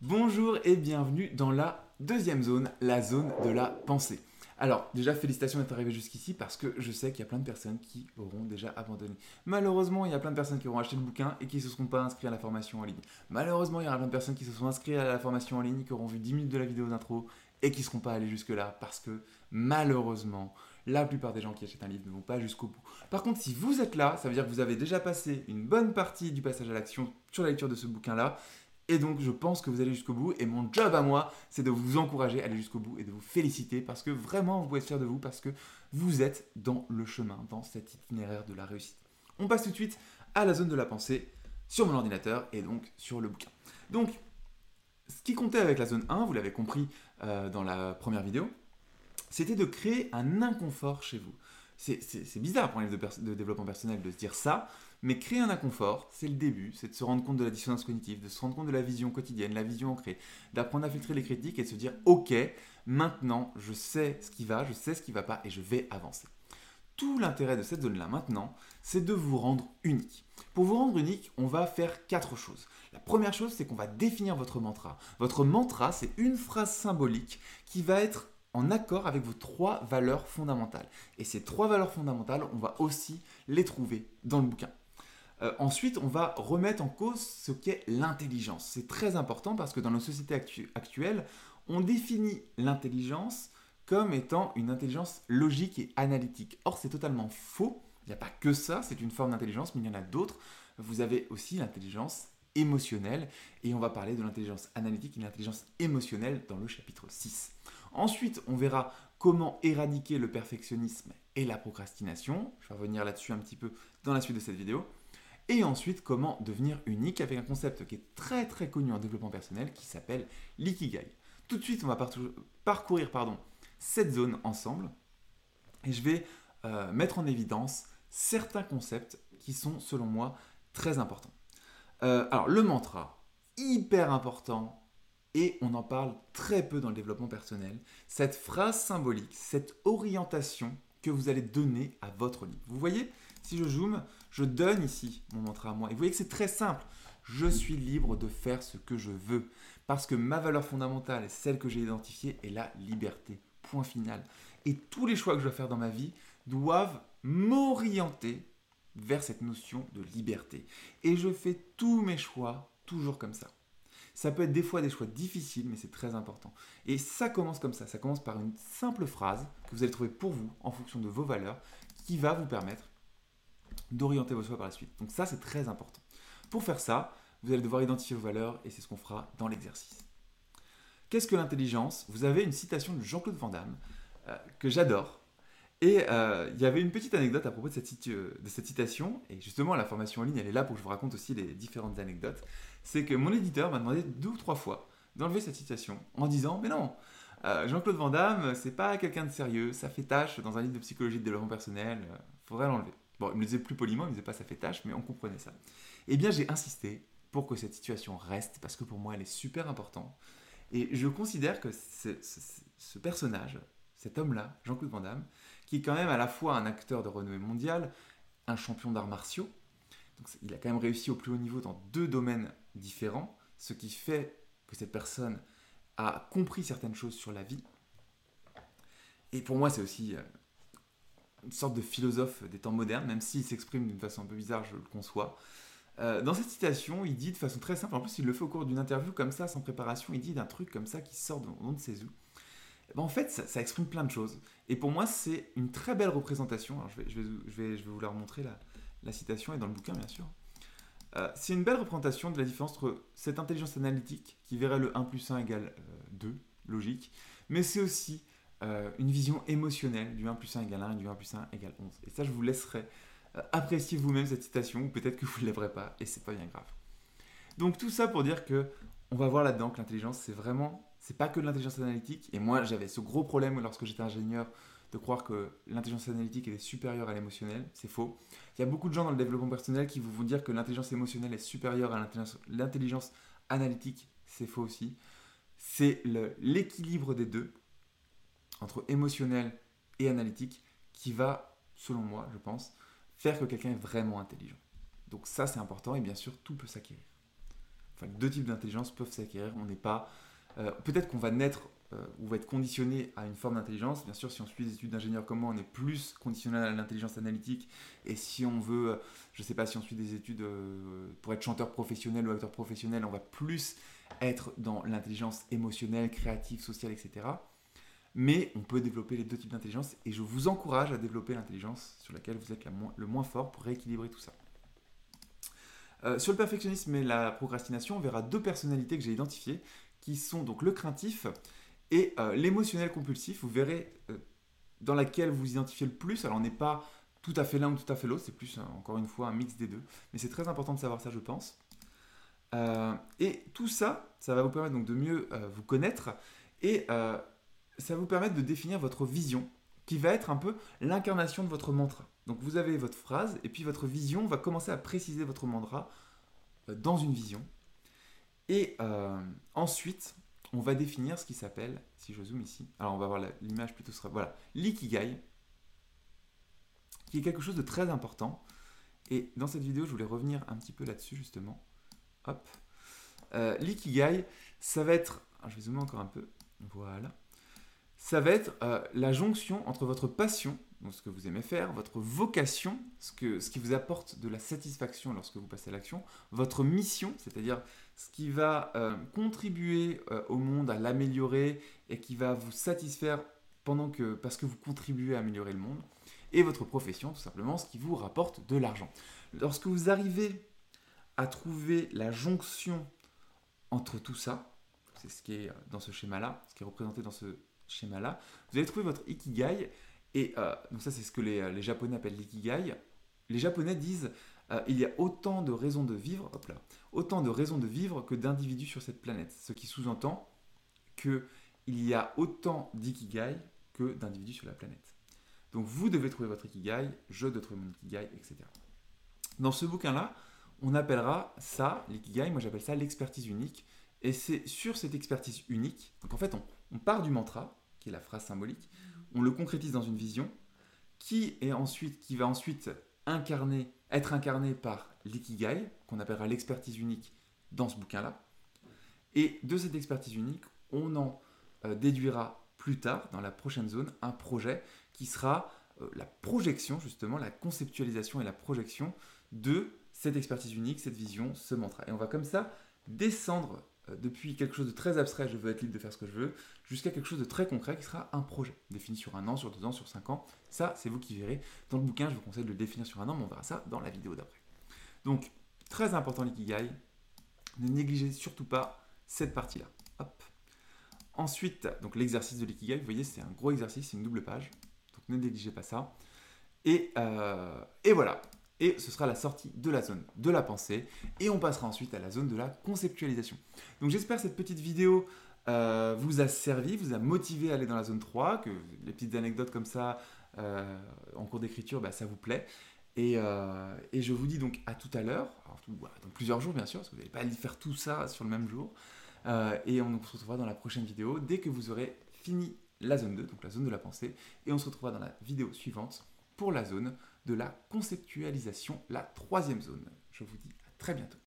Bonjour et bienvenue dans la deuxième zone, la zone de la pensée. Alors, déjà, félicitations d'être arrivé jusqu'ici parce que je sais qu'il y a plein de personnes qui auront déjà abandonné. Malheureusement, il y a plein de personnes qui auront acheté le bouquin et qui ne se seront pas inscrits à la formation en ligne. Malheureusement, il y aura plein de personnes qui se sont inscrites à la formation en ligne, qui auront vu 10 minutes de la vidéo d'intro et qui ne seront pas allés jusque-là parce que, malheureusement, la plupart des gens qui achètent un livre ne vont pas jusqu'au bout. Par contre, si vous êtes là, ça veut dire que vous avez déjà passé une bonne partie du passage à l'action sur la lecture de ce bouquin-là. Et donc, je pense que vous allez jusqu'au bout. Et mon job à moi, c'est de vous encourager à aller jusqu'au bout et de vous féliciter parce que vraiment, vous pouvez être fiers de vous parce que vous êtes dans le chemin, dans cet itinéraire de la réussite. On passe tout de suite à la zone de la pensée sur mon ordinateur et donc sur le bouquin. Donc, ce qui comptait avec la zone 1, vous l'avez compris dans la première vidéo, c'était de créer un inconfort chez vous. C'est bizarre pour un livre de développement personnel de se dire ça, mais créer un inconfort, c'est le début, c'est de se rendre compte de la dissonance cognitive, de se rendre compte de la vision quotidienne, la vision ancrée, d'apprendre à filtrer les critiques et de se dire ok, maintenant je sais ce qui va, je sais ce qui ne va pas et je vais avancer. Tout l'intérêt de cette zone-là maintenant, c'est de vous rendre unique. Pour vous rendre unique, on va faire 4 choses. La première chose, c'est qu'on va définir votre mantra. Votre mantra, c'est une phrase symbolique qui va être en accord avec vos 3 valeurs fondamentales. Et ces 3 valeurs fondamentales, on va aussi les trouver dans le bouquin. Ensuite, on va remettre en cause ce qu'est l'intelligence. C'est très important parce que dans nos sociétés actuelles, on définit l'intelligence comme étant une intelligence logique et analytique. Or, c'est totalement faux. Il n'y a pas que ça, c'est une forme d'intelligence, mais il y en a d'autres. Vous avez aussi l'intelligence émotionnelle, et on va parler de l'intelligence analytique et de l'intelligence émotionnelle dans le chapitre 6. Ensuite, on verra comment éradiquer le perfectionnisme et la procrastination. Je vais revenir là-dessus un petit peu dans la suite de cette vidéo. Et ensuite, comment devenir unique avec un concept qui est très très connu en développement personnel qui s'appelle l'ikigai. Tout de suite, on va parcourir cette zone ensemble et je vais mettre en évidence certains concepts qui sont selon moi très importants. Alors, le mantra, hyper important et on en parle très peu dans le développement personnel. Cette phrase symbolique, cette orientation que vous allez donner à votre livre. Vous voyez, si je zoome, je donne ici mon mantra à moi. Et vous voyez que c'est très simple. Je suis libre de faire ce que je veux. Parce que ma valeur fondamentale, celle que j'ai identifiée, est la liberté. Point final. Et tous les choix que je dois faire dans ma vie doivent m'orienter vers cette notion de liberté. Et je fais tous mes choix toujours comme ça. Ça peut être des fois des choix difficiles, mais c'est très important. Et ça commence comme ça commence par une simple phrase que vous allez trouver pour vous, en fonction de vos valeurs, qui va vous permettre d'orienter vos choix par la suite. Donc ça, c'est très important. Pour faire ça, vous allez devoir identifier vos valeurs, et c'est ce qu'on fera dans l'exercice. Qu'est-ce que l'intelligence ? Vous avez une citation de Jean-Claude Van Damme, que j'adore. Et il y avait une petite anecdote à propos de cette citation, et justement la formation en ligne, elle est là pour que je vous raconte aussi les différentes anecdotes. C'est que mon éditeur m'a demandé 2 ou 3 fois d'enlever cette citation en disant « Mais non, Jean-Claude Van Damme, c'est pas quelqu'un de sérieux, ça fait tâche dans un livre de psychologie de développement personnel, faudrait l'enlever. » Bon, il me le disait plus poliment, il me disait pas « ça fait tâche », mais on comprenait ça. Eh bien, j'ai insisté pour que cette situation reste, parce que pour moi, elle est super importante. Et je considère que ce personnage, cet homme-là, Jean-Claude Van Damme, qui est quand même à la fois un acteur de renommée mondiale, un champion d'arts martiaux. Donc, il a quand même réussi au plus haut niveau dans 2 domaines différents, ce qui fait que cette personne a compris certaines choses sur la vie. Et pour moi, c'est aussi une sorte de philosophe des temps modernes, même s'il s'exprime d'une façon un peu bizarre, je le conçois. Dans cette citation, il dit de façon très simple, en plus il le fait au cours d'une interview comme ça, sans préparation, il dit d'un truc comme ça qui sort de on ne sait où. En fait, ça exprime plein de choses. Et pour moi, c'est une très belle représentation. Alors, je vais vous la remontrer, la citation, est dans le bouquin, bien sûr. C'est une belle représentation de la différence entre cette intelligence analytique, qui verrait le 1 plus 1 égale 2, logique, mais c'est aussi une vision émotionnelle du 1 plus 1 égale 1 et du 1 plus 1 égale 11. Et ça, je vous laisserai apprécier vous-même cette citation, ou peut-être que vous ne lèverez pas, et c'est pas bien grave. Donc tout ça pour dire que on va voir là-dedans que l'intelligence, c'est pas que de l'intelligence analytique. Et moi, j'avais ce gros problème lorsque j'étais ingénieur de croire que l'intelligence analytique était supérieure à l'émotionnelle. C'est faux. Il y a beaucoup de gens dans le développement personnel qui vont vous dire que l'intelligence émotionnelle est supérieure à l'intelligence analytique. C'est faux aussi. C'est l'équilibre des deux, entre émotionnel et analytique, qui va, selon moi, je pense, faire que quelqu'un est vraiment intelligent. Donc ça, c'est important et bien sûr, tout peut s'acquérir. enfin, les deux types d'intelligence peuvent s'acquérir. On n'est pas, peut-être qu'on va naître ou va être conditionné à une forme d'intelligence. Bien sûr, si on suit des études d'ingénieur comme moi, on est plus conditionné à l'intelligence analytique. Et si on veut, je ne sais pas, si on suit des études pour être chanteur professionnel ou acteur professionnel, on va plus être dans l'intelligence émotionnelle, créative, sociale, etc. Mais on peut développer les deux types d'intelligence et je vous encourage à développer l'intelligence sur laquelle vous êtes le moins fort pour rééquilibrer tout ça. Sur le perfectionnisme et la procrastination, on verra deux personnalités que j'ai identifiées qui sont donc le craintif et l'émotionnel compulsif. Vous verrez dans laquelle vous identifiez le plus. Alors on n'est pas tout à fait l'un ou tout à fait l'autre, c'est plus encore une fois un mix des deux. Mais c'est très important de savoir ça, je pense. Et tout ça, ça va vous permettre donc de mieux vous connaître et ça va vous permettre de définir votre vision qui va être un peu l'incarnation de votre mantra. Donc vous avez votre phrase et puis votre vision va commencer à préciser votre mantra dans une vision. Et ensuite, on va définir ce qui s'appelle, si je zoome ici, alors on va voir l'image plutôt sera, voilà, l'ikigai, qui est quelque chose de très important. Et dans cette vidéo, je voulais revenir un petit peu là-dessus justement. Hop. L'ikigai, ça va être, alors je vais zoomer encore un peu, voilà. Ça va être la jonction entre votre passion, donc ce que vous aimez faire, votre vocation, ce qui vous apporte de la satisfaction lorsque vous passez à l'action, votre mission, c'est-à-dire ce qui va contribuer au monde, à l'améliorer et qui va vous satisfaire parce que vous contribuez à améliorer le monde, et votre profession, tout simplement, ce qui vous rapporte de l'argent. Lorsque vous arrivez à trouver la jonction entre tout ça, c'est ce qui est dans ce schéma-là, ce qui est représenté dans ce schéma-là, vous allez trouver votre ikigai, et donc ça c'est ce que les Japonais appellent l'ikigai. Les Japonais disent il y a autant de raisons de vivre, autant de raisons de vivre que d'individus sur cette planète, ce qui sous-entend qu'il y a autant d'ikigai que d'individus sur la planète. Donc vous devez trouver votre ikigai, je dois trouver mon ikigai, etc. Dans ce bouquin-là, on appellera ça, l'ikigai, moi j'appelle ça l'expertise unique, et c'est sur cette expertise unique, donc en fait on part du mantra, qui est la phrase symbolique, on le concrétise dans une vision, qui va ensuite être incarné par l'ikigai, qu'on appellera l'expertise unique dans ce bouquin-là. Et de cette expertise unique, on en déduira plus tard, dans la prochaine zone, un projet qui sera la projection, justement, la conceptualisation et la projection de cette expertise unique, cette vision, ce mantra. Et on va comme ça descendre depuis quelque chose de très abstrait, je veux être libre de faire ce que je veux, jusqu'à quelque chose de très concret qui sera un projet, défini sur 1 an, sur 2 ans, sur 5 ans. Ça, c'est vous qui verrez. Dans le bouquin, je vous conseille de le définir sur 1 an, mais on verra ça dans la vidéo d'après. Donc, très important l'ikigai. Ne négligez surtout pas cette partie-là. Hop. Ensuite, donc l'exercice de l'ikigai, vous voyez, c'est un gros exercice, c'est une double page. Donc, ne négligez pas ça. Et voilà. Et ce sera la sortie de la zone de la pensée. Et on passera ensuite à la zone de la conceptualisation. Donc j'espère que cette petite vidéo vous a servi, vous a motivé à aller dans la zone 3, que les petites anecdotes comme ça en cours d'écriture, ça vous plaît. Et je vous dis donc à tout à l'heure, dans plusieurs jours bien sûr, parce que vous n'allez pas faire tout ça sur le même jour. Et on se retrouvera dans la prochaine vidéo dès que vous aurez fini la zone 2, donc la zone de la pensée. Et on se retrouvera dans la vidéo suivante pour la zone de la conceptualisation, la 3e zone. Je vous dis à très bientôt.